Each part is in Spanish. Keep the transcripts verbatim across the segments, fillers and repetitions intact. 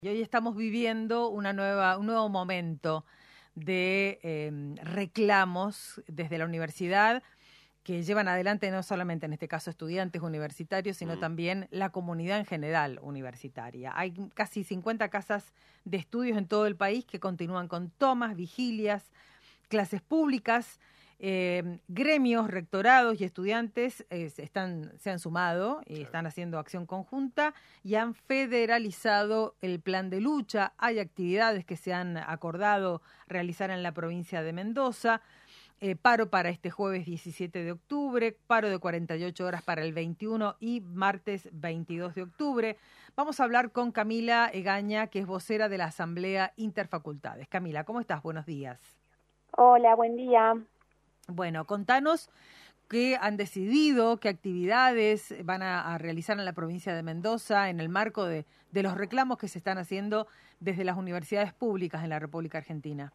Y hoy estamos viviendo una nueva, un nuevo momento de eh, reclamos desde la universidad que llevan adelante no solamente en este caso estudiantes universitarios, sino también la comunidad en general universitaria. Hay casi cincuenta casas de estudios en todo el país que continúan con tomas, vigilias, clases públicas. Eh, gremios, rectorados y estudiantes eh, se, están, se han sumado y están haciendo acción conjunta y han federalizado el plan de lucha. Hay actividades que se han acordado realizar en la provincia de Mendoza. Eh, paro para este jueves diecisiete de octubre, paro de cuarenta y ocho horas para el veintiuno y martes veintidós de octubre. Vamos a hablar con Camila Egaña, que es vocera de la Asamblea Interfacultades. Camila, ¿cómo estás? Buenos días. Hola, buen día. Bueno, contanos qué han decidido, qué actividades van a, a realizar en la provincia de Mendoza en el marco de, de los reclamos que se están haciendo desde las universidades públicas en la República Argentina.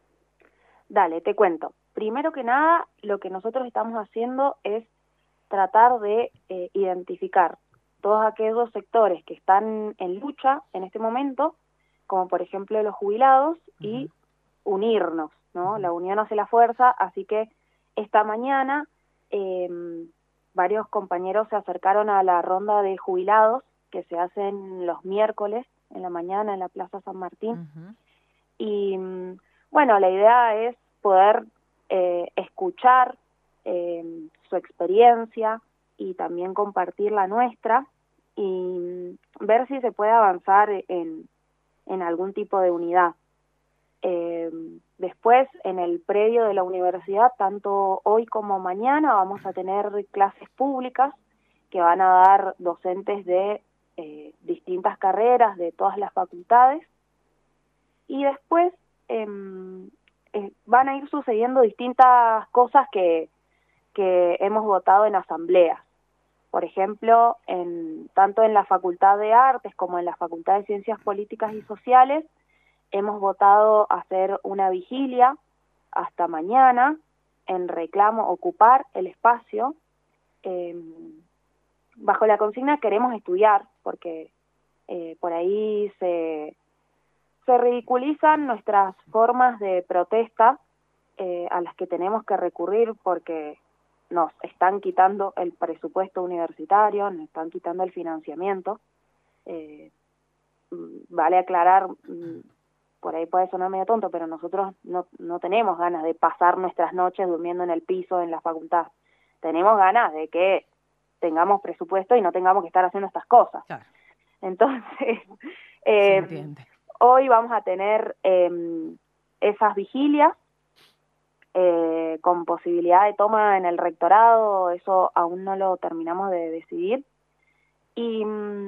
Dale, te cuento. Primero que nada, lo que nosotros estamos haciendo es tratar de eh, identificar todos aquellos sectores que están en lucha en este momento, como por ejemplo los jubilados, uh-huh. y unirnos, ¿no? Uh-huh. La unión hace la fuerza, así que esta mañana eh, varios compañeros se acercaron a la ronda de jubilados que se hacen los miércoles en la mañana en la Plaza San Martín. Uh-huh. Y bueno, la idea es poder eh, escuchar eh, su experiencia y también compartir la nuestra y ver si se puede avanzar en, en algún tipo de unidad. Eh, después, en el predio de la universidad, tanto hoy como mañana, vamos a tener clases públicas que van a dar docentes de eh, distintas carreras, de todas las facultades, y después eh, eh, van a ir sucediendo distintas cosas que, que hemos votado en asambleas. Por ejemplo, en, tanto en la Facultad de Artes como en la Facultad de Ciencias Políticas y Sociales, hemos votado hacer una vigilia hasta mañana en reclamo ocupar el espacio. Eh, bajo la consigna queremos estudiar, porque eh, por ahí se, se ridiculizan nuestras formas de protesta eh, a las que tenemos que recurrir porque nos están quitando el presupuesto universitario, nos están quitando el financiamiento. Eh, vale aclarar, por ahí puede sonar medio tonto, pero nosotros no, no tenemos ganas de pasar nuestras noches durmiendo en el piso en la facultad. Tenemos ganas de que tengamos presupuesto y no tengamos que estar haciendo estas cosas. Claro. Entonces, eh, hoy vamos a tener eh, esas vigilias eh, con posibilidad de toma en el rectorado, eso aún no lo terminamos de decidir. Y,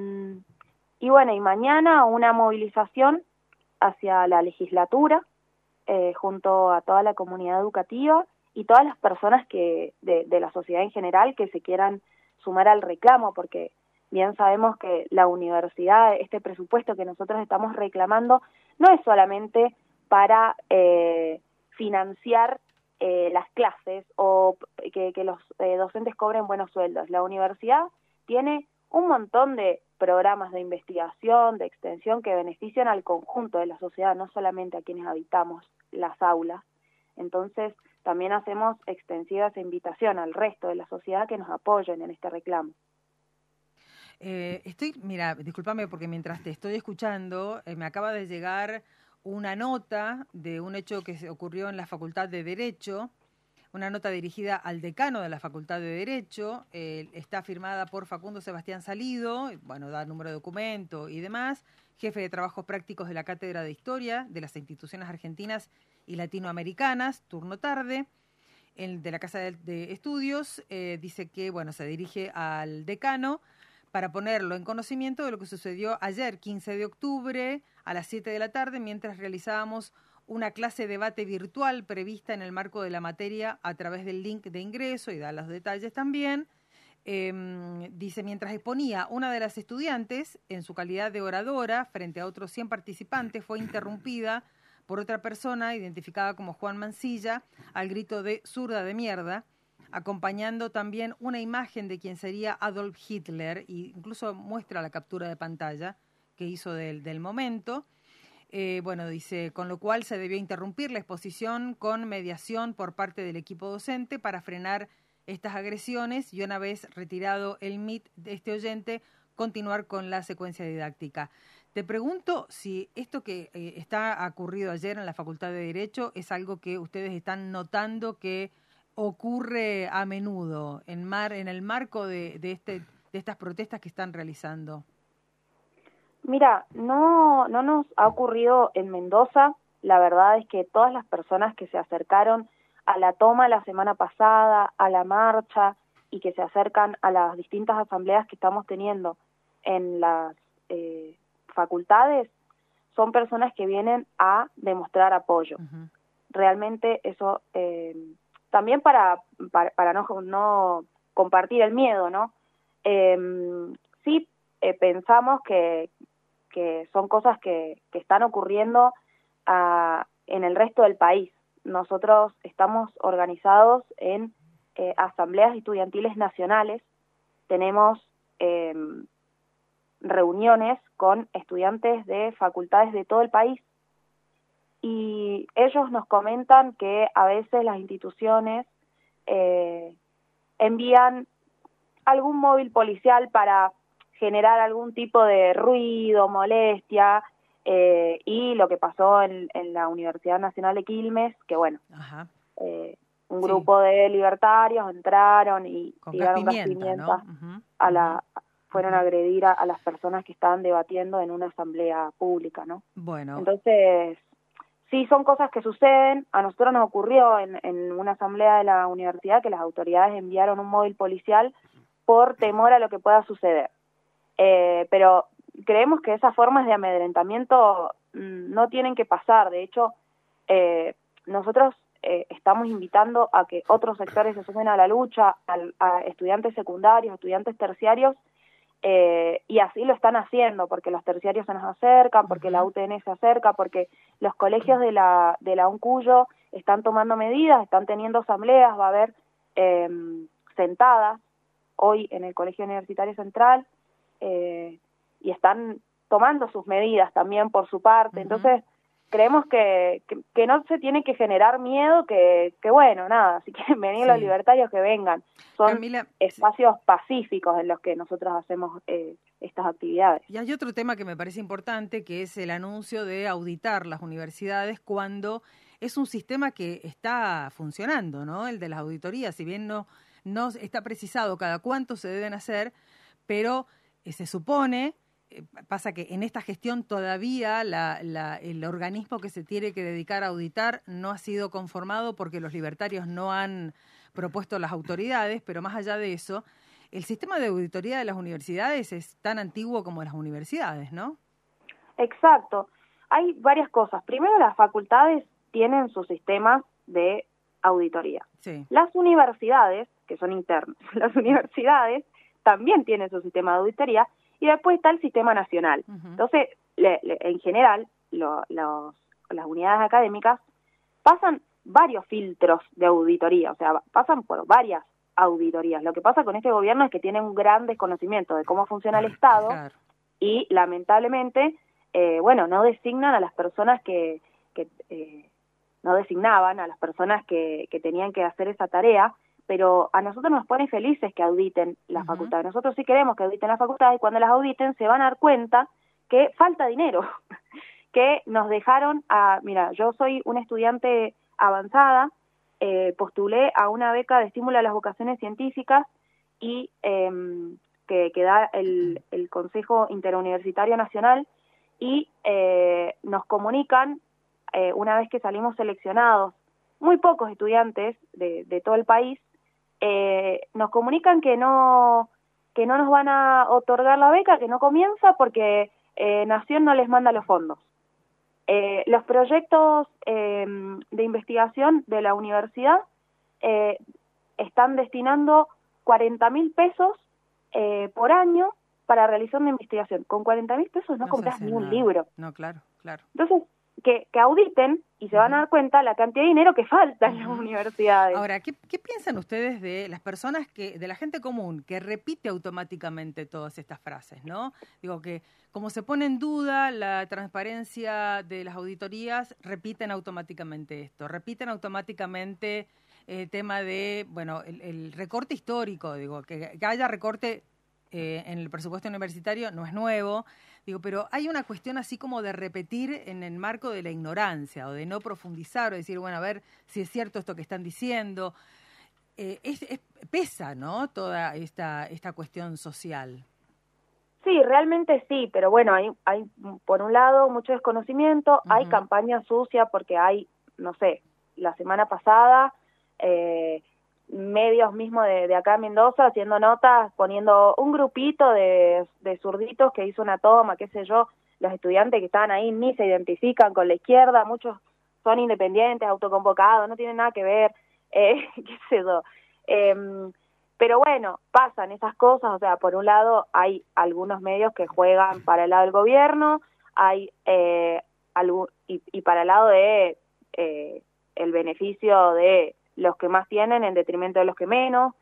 y bueno, y mañana una movilización hacia la legislatura, eh, junto a toda la comunidad educativa y todas las personas que de, de la sociedad en general que se quieran sumar al reclamo, porque bien sabemos que la universidad, este presupuesto que nosotros estamos reclamando, no es solamente para eh, financiar eh, las clases o que, que los eh, docentes cobren buenos sueldos. La universidad tiene un montón de programas de investigación, de extensión que benefician al conjunto de la sociedad, no solamente a quienes habitamos las aulas. Entonces, también hacemos extensiva esa invitación al resto de la sociedad que nos apoyen en este reclamo. Eh, estoy, mira, discúlpame porque mientras te estoy escuchando, eh, me acaba de llegar una nota de un hecho que se ocurrió en la Facultad de Derecho, una nota dirigida al decano de la Facultad de Derecho, eh, está firmada por Facundo Sebastián Salido, bueno, da número de documento y demás, jefe de trabajos prácticos de la Cátedra de Historia de las instituciones argentinas y latinoamericanas, turno tarde, el de la Casa de, de Estudios, eh, dice que, bueno, se dirige al decano para ponerlo en conocimiento de lo que sucedió ayer, quince de octubre, a las siete de la tarde, mientras realizábamos una clase de debate virtual prevista en el marco de la materia a través del link de ingreso y da los detalles también. Eh, dice, mientras exponía una de las estudiantes en su calidad de oradora frente a otros cien participantes, fue interrumpida por otra persona identificada como Juan Mancilla al grito de zurda de mierda, acompañando también una imagen de quien sería Adolf Hitler, e incluso muestra la captura de pantalla que hizo del, del momento. Eh, bueno, dice, con lo cual se debió interrumpir la exposición con mediación por parte del equipo docente para frenar estas agresiones y una vez retirado el M I T de este oyente, continuar con la secuencia didáctica. Te pregunto si esto que eh, está ocurrido ayer en la Facultad de Derecho es algo que ustedes están notando que ocurre a menudo en, mar, en el marco de, de, este, de estas protestas que están realizando. Mira, no, no nos ha ocurrido en Mendoza. La verdad es que todas las personas que se acercaron a la toma la semana pasada, a la marcha y que se acercan a las distintas asambleas que estamos teniendo en las eh, facultades, son personas que vienen a demostrar apoyo. Uh-huh. Realmente eso, eh, también para, para, para no, no compartir el miedo, ¿no? Eh, sí eh, pensamos que que son cosas que, que están ocurriendo uh, en el resto del país. Nosotros estamos organizados en eh, asambleas estudiantiles nacionales, tenemos eh, reuniones con estudiantes de facultades de todo el país y ellos nos comentan que a veces las instituciones eh, envían algún móvil policial para generar algún tipo de ruido, molestia, eh, y lo que pasó en, en la Universidad Nacional de Quilmes, que bueno, Ajá. Eh, un sí. grupo de libertarios entraron y con tiraron gas gas pimienta, pimienta, ¿no? uh-huh. a la, uh-huh. fueron uh-huh. a agredir a, a las personas que estaban debatiendo en una asamblea pública, ¿no? Bueno. Entonces, sí son cosas que suceden. A nosotros nos ocurrió en, en una asamblea de la universidad que las autoridades enviaron un móvil policial por temor a lo que pueda suceder. Eh, pero creemos que esas formas de amedrentamiento mmm, no tienen que pasar. De hecho, eh, nosotros eh, estamos invitando a que otros sectores se sumen a la lucha, a, a estudiantes secundarios, estudiantes terciarios, eh, y así lo están haciendo, porque los terciarios se nos acercan, porque uh-huh. la U T N se acerca, porque los colegios de la, de la UNCUYO están tomando medidas, están teniendo asambleas, va a haber eh, sentadas hoy en el Colegio Universitario Central, Eh, y están tomando sus medidas también por su parte. Uh-huh. Entonces creemos que, que, que no se tiene que generar miedo, que, que bueno, nada, si quieren venir sí. los libertarios que vengan. Son Camila, espacios pacíficos en los que nosotros hacemos eh, estas actividades. Y hay otro tema que me parece importante, que es el anuncio de auditar las universidades cuando es un sistema que está funcionando, ¿no? El de las auditorías, si bien no, no está precisado cada cuánto se deben hacer, pero se supone, eh, pasa que en esta gestión todavía la, la, el organismo que se tiene que dedicar a auditar no ha sido conformado porque los libertarios no han propuesto las autoridades, pero más allá de eso, el sistema de auditoría de las universidades es tan antiguo como las universidades, ¿no? Exacto. Hay varias cosas. Primero, las facultades tienen sus sistemas de auditoría. Sí. Las universidades, que son internas, las universidades también tiene su sistema de auditoría, y después está el sistema nacional. Uh-huh. Entonces, le, le, en general, lo, los, las unidades académicas pasan varios filtros de auditoría, o sea, pasan por varias auditorías. Lo que pasa con este gobierno es que tiene un gran desconocimiento de cómo funciona el Estado, claro. y lamentablemente, eh, bueno, no designan a las personas que, que eh, no designaban a las personas que, que tenían que hacer esa tarea, pero a nosotros nos pone felices que auditen la uh-huh. facultad. Nosotros sí queremos que auditen la facultad, y cuando las auditen se van a dar cuenta que falta dinero, que nos dejaron a... Mira, yo soy una estudiante avanzada, eh, postulé a una beca de estímulo a las vocaciones científicas y eh, que, que da el, el Consejo Interuniversitario Nacional, y eh, nos comunican, eh, una vez que salimos seleccionados, muy pocos estudiantes de, de todo el país, Eh, nos comunican que no que no nos van a otorgar la beca, que no comienza porque eh, Nación no les manda los fondos. Eh, los proyectos eh, de investigación de la universidad eh, están destinando cuarenta mil pesos eh, por año para realizar una investigación. Con cuarenta mil pesos no, no compras ni un libro. No, claro, claro. Entonces, que, que auditen y se van a dar cuenta la cantidad de dinero que falta en las universidades. Ahora, ¿qué, qué piensan ustedes de las personas, que de la gente común, que repite automáticamente todas estas frases, ¿no? Digo que como se pone en duda la transparencia de las auditorías, repiten automáticamente esto, repiten automáticamente el tema de, bueno, el, el recorte histórico, digo, que, que haya recorte eh, en el presupuesto universitario no es nuevo. Digo, pero hay una cuestión así como de repetir en el marco de la ignorancia o de no profundizar o decir, bueno, a ver si es cierto esto que están diciendo. Eh, es, es, pesa, ¿no?, toda esta, esta cuestión social. Sí, realmente sí, pero bueno, hay, hay por un lado mucho desconocimiento, uh-huh. hay campaña sucia porque hay, no sé, la semana pasada... Eh, medios mismos de, de acá en Mendoza haciendo notas, poniendo un grupito de, de zurditos que hizo una toma, qué sé yo, los estudiantes que estaban ahí ni se identifican con la izquierda, muchos son independientes, autoconvocados, no tienen nada que ver, eh, qué sé yo. Eh, pero bueno, pasan esas cosas, o sea, por un lado hay algunos medios que juegan para el lado del gobierno, hay eh, algún, y, y para el lado de eh, el beneficio de los que más tienen en detrimento de los que menos,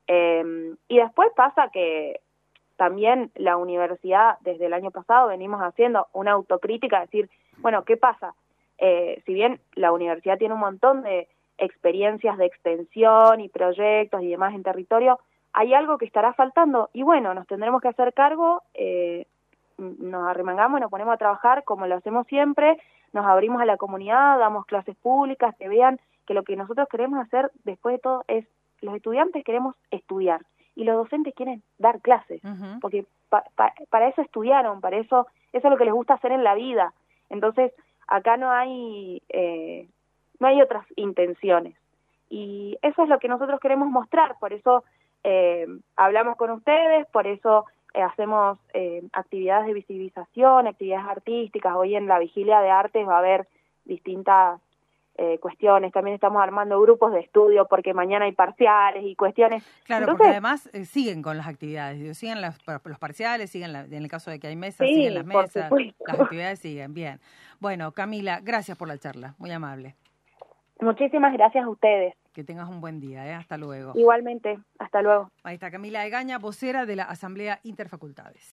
eh, y después pasa que también la universidad, desde el año pasado, venimos haciendo una autocrítica, decir, bueno, ¿qué pasa? Eh, si bien la universidad tiene un montón de experiencias de extensión y proyectos y demás en territorio, hay algo que estará faltando, y bueno, nos tendremos que hacer cargo, eh, nos arremangamos y nos ponemos a trabajar como lo hacemos siempre, nos abrimos a la comunidad, damos clases públicas, que vean que lo que nosotros queremos hacer después de todo es, los estudiantes queremos estudiar y los docentes quieren dar clases, uh-huh. porque pa, pa, para eso estudiaron, para eso, eso es lo que les gusta hacer en la vida. Entonces, acá no hay, eh, no hay otras intenciones. Y eso es lo que nosotros queremos mostrar, por eso eh, hablamos con ustedes, por eso eh, hacemos eh, actividades de visibilización, actividades artísticas. Hoy en la Vigilia de Artes va a haber distintas Eh, cuestiones, también estamos armando grupos de estudio porque mañana hay parciales y cuestiones. Claro, entonces, porque además eh, siguen con las actividades, siguen las, los parciales, siguen la, en el caso de que hay mesas, sí, siguen las mesas, las actividades siguen, bien. Bueno, Camila, gracias por la charla, muy amable. Muchísimas gracias a ustedes. Que tengas un buen día, ¿eh? Hasta luego. Igualmente, hasta luego. Ahí está Camila Egaña, vocera de la Asamblea Interfacultades.